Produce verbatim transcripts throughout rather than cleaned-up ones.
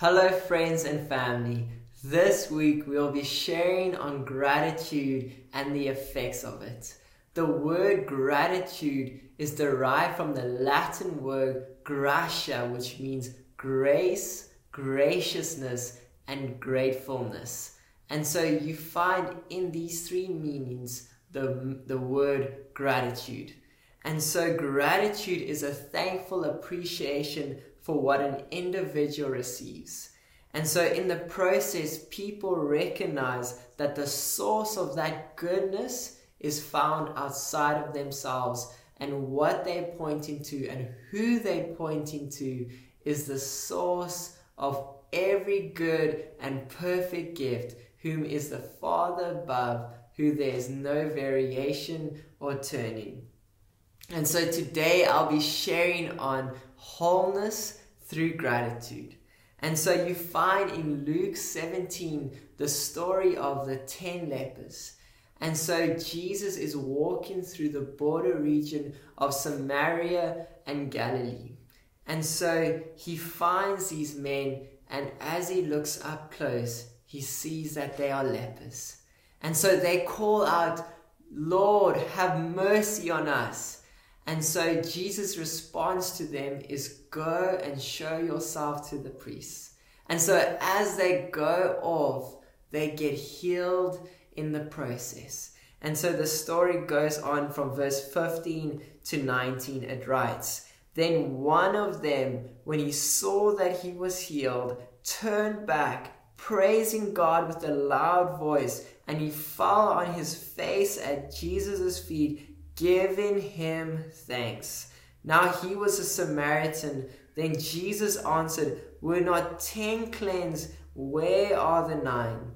Hello friends and family. This week we'll be sharing on gratitude and the effects of it. The word gratitude is derived from the Latin word gratia, which means grace, graciousness, and gratefulness. And so you find in these three meanings the, the word gratitude. And so gratitude is a thankful appreciation for what an individual receives. And so in the process, people recognize that the source of that goodness is found outside of themselves, and what they're pointing to and who they're pointing to is the source of every good and perfect gift, whom is the Father above, who there is no variation or turning. And so today I'll be sharing on wholeness through gratitude. And so you find in Luke seventeen the story of the ten lepers. And so Jesus is walking through the border region of Samaria and Galilee. And so he finds these men, and as he looks up close, he sees that they are lepers. And so they call out, "Lord, have mercy on us." And so Jesus' response to them is, "Go and show yourself to the priests." And so as they go off, they get healed in the process. And so the story goes on from verse fifteen to nineteen. It writes, "Then one of them, when he saw that he was healed, turned back, praising God with a loud voice, and he fell on his face at Jesus' feet, giving him thanks. Now he was a Samaritan. Then Jesus answered, 'Were not ten cleansed? Where are the nine?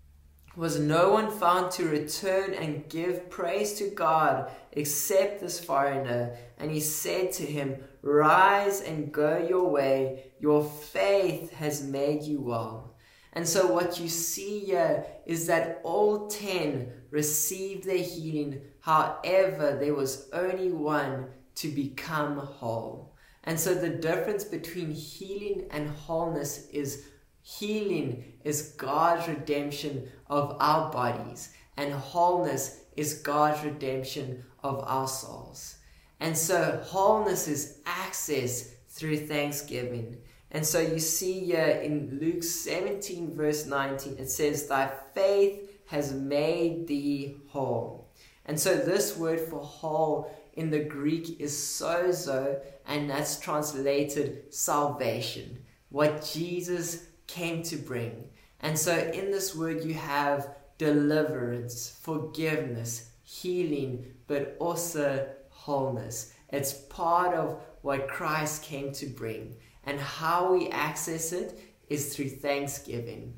Was no one found to return and give praise to God except this foreigner?' And he said to him, 'Rise and go your way. Your faith has made you well.'" And so what you see here is that all ten received their healing. However, there was only one to become whole. And so the difference between healing and wholeness is healing is God's redemption of our bodies, and wholeness is God's redemption of our souls. And so wholeness is access through thanksgiving. And so you see here in Luke seventeen verse nineteen, it says, "Thy faith has made thee whole." And so this word for whole in the Greek is sozo, and that's translated salvation, what Jesus came to bring. And so in this word you have deliverance, forgiveness, healing, but also wholeness. It's part of what Christ came to bring. And how we access it is through thanksgiving.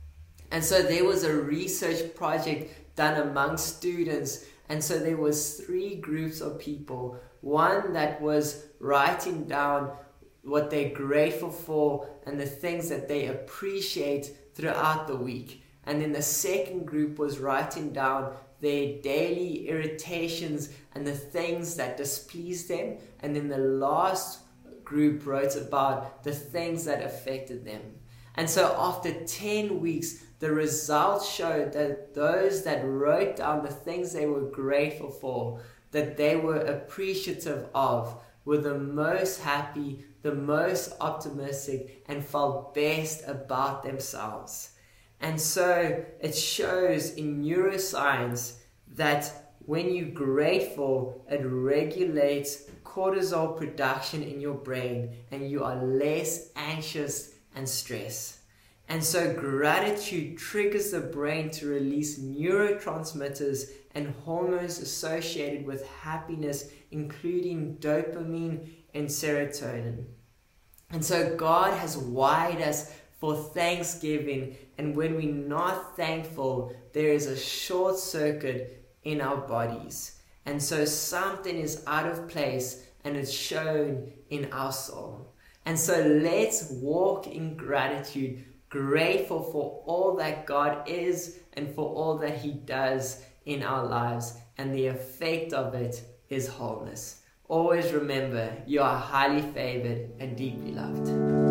And so there was a research project done among students. And so there was three groups of people. One that was writing down what they're grateful for and the things that they appreciate throughout the week. And then the second group was writing down their daily irritations and the things that displeased them. And then the last group wrote about the things that affected them. And so after ten weeks, the results showed that those that wrote down the things they were grateful for, that they were appreciative of, were the most happy, the most optimistic, and felt best about themselves. And so it shows in neuroscience that when you're grateful, it regulates cortisol production in your brain, and you are less anxious and stressed. And so gratitude triggers the brain to release neurotransmitters and hormones associated with happiness, including dopamine and serotonin. And so God has wired us for thanksgiving, and when we're not thankful, there is a short circuit in our bodies. And so something is out of place, and it's shown in our soul. And so let's walk in gratitude, grateful for all that God is and for all that He does in our lives. And the effect of it is wholeness. Always remember, you are highly favored and deeply loved.